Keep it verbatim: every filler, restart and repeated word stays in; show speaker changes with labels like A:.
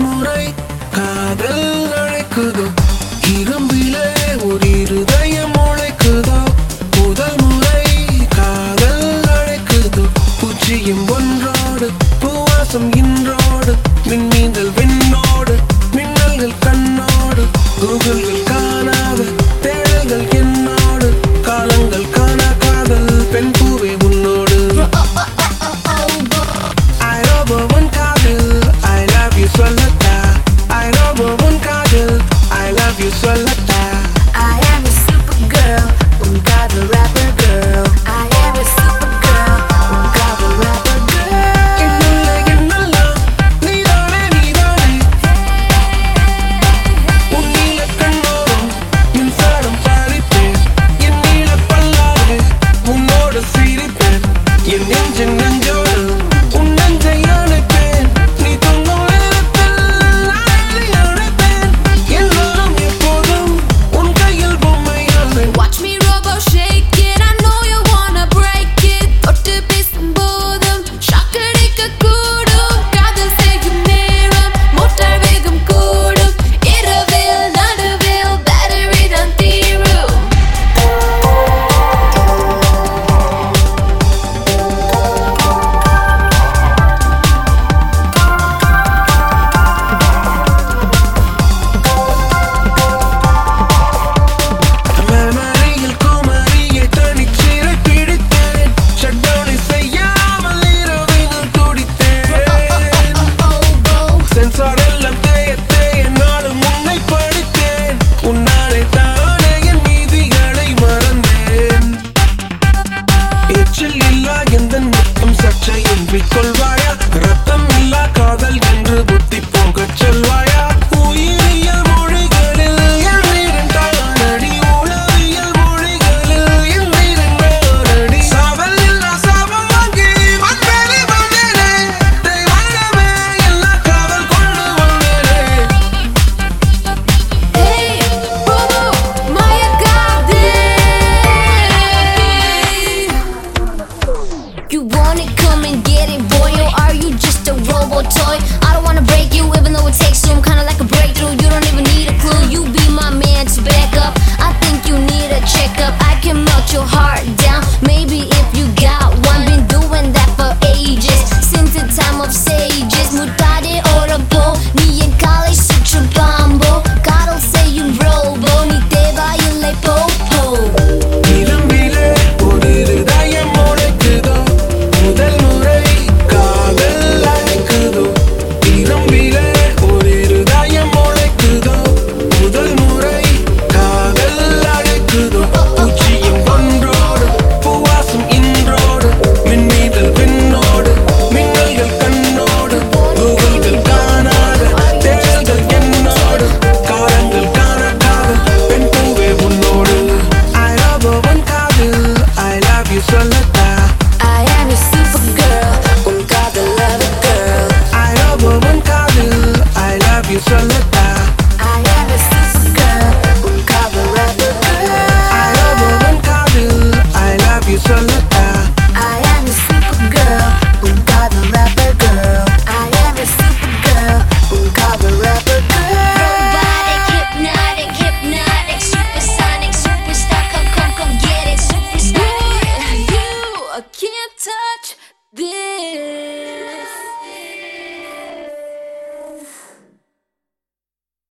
A: முறை காதல் அழைக்குதோ இரும்பிலே ஒரு இருதயம் உழைக்குதோ முதல் முறை காதல் அழைக்குதோ பூச்சியும் ஒன்றோடு பூவாசம் இன்றோடு மின்மீந்தல் விண்ணோடு மின்னல்கள் கண்ணோடு கூகுள்கள் காணாத தேடல்கள் என்னோடு காலங்கள் காணா காதல் பெண் பூவே உன்னோடு I love one காதல் I love you சொல்லட்டா I love one காதல் I love you சொல்லட்டா
B: I am a super girl, un காதல் rapper girl. I am a super girl, un காதல் rapper girl.
A: என்னுள்ள என்னெல்லாம் நீதானே நீதானே உன் நீல கண்ணோரம் மின்சாரம் பாரிப்பேன் என் நீல பல்லாது உன்னோடு சிரிப்பேன் என் நெஞ்சின் நெஞ்சோடு உன் நெஞ்சை அணைப்பேன் நீ தூங்கும் நேரத்தில் அழகை அணைப்பேன் எல்லோரும் எப்போதும் உன் கையில் பொம்மையானேன்
B: Watch me robo shake it, I know you wanna break it. தொட்டு பேசும்போதும் shock அடிக்க கூடும். காதல் செய்யும் நேரம் மோட்டார் வேகம் கூடும். இரவில் நடுவில் battery தான் தீரும்.
A: மெமரியில் குமரியை தனிச்சிறை பிடித்தேன் ஷட்டவுனை செய்யாமல் இரவினில் துடித்தேன் சென்சார் எல்லாம் தேய தேய நாளும் உன்னை படித்தேன் உன்னாலே தானே என் மீதிகளை மறந்தேன் எச்சில் இல்லா எந்த முத்தம் சர்ச்சையின்றி கொள்வாயா ரத்தம் இல்லா காதல் என்று புத்தி போகச் சொல்வாயா உயிரியல் மொழிகளில் என் உயிரின் தானடி உளவியல் மொழிகளில் என் உயிரின் மேலடி சாவல் இல்லா சாபம் வாங்கி வந்தேனே வந்தேனே தெய்வமே எல்லா காதல் கொண்டு வந்தேனே
B: Hey, robo, மயக்காதே. You want it, come and get it, boy, or are you just a robo toy? I don't wanna break you, even though it takes some kinda like a breakthrough. You don't even need a clue, you be my man to back up. I think you need a checkup. I can melt your heart down, maybe if you got one. Been doing that for ages, since the time of sages. Mutare orabo, ni en college such bambo. God'll say you robo, ni deva you lay popo.
A: இரும்பிலே ஒரு இருதயம் உழைக்குதோ முதல் முறை காதல் அழைக்குதோ இரும்பிலே ஒரு இருதயம் உழைக்குதோ முதல் முறை காதல் அழைக்குதோ பூச்சியும் ஒன்றோடு பூவாசம் இன்றோடு மின்மீதல் விண்ணோடு மின்னல்கள் கண்ணோடு கூகுள்கள் காணாத தேடல்கள் என்னோடு காலங்கள் காணாத பெண் பூவே உன்னோடு I love one காதல் I love you சொல்லட்டா
B: I am your super girl, un காதல் lover girl.
A: I love one காதல் I love you சொல்லட்டா
B: I am your super girl, un காதல் rapper girl.
A: I love one காதல் I love you சொல்லட்டா
B: I am your super girl, un காதல் rapper girl. I am your super girl, un காதல் rapper girl. Robotic, hypnotic, hypnotic, supersonic, superstar, come, come, come get it, superstar. You can't touch this.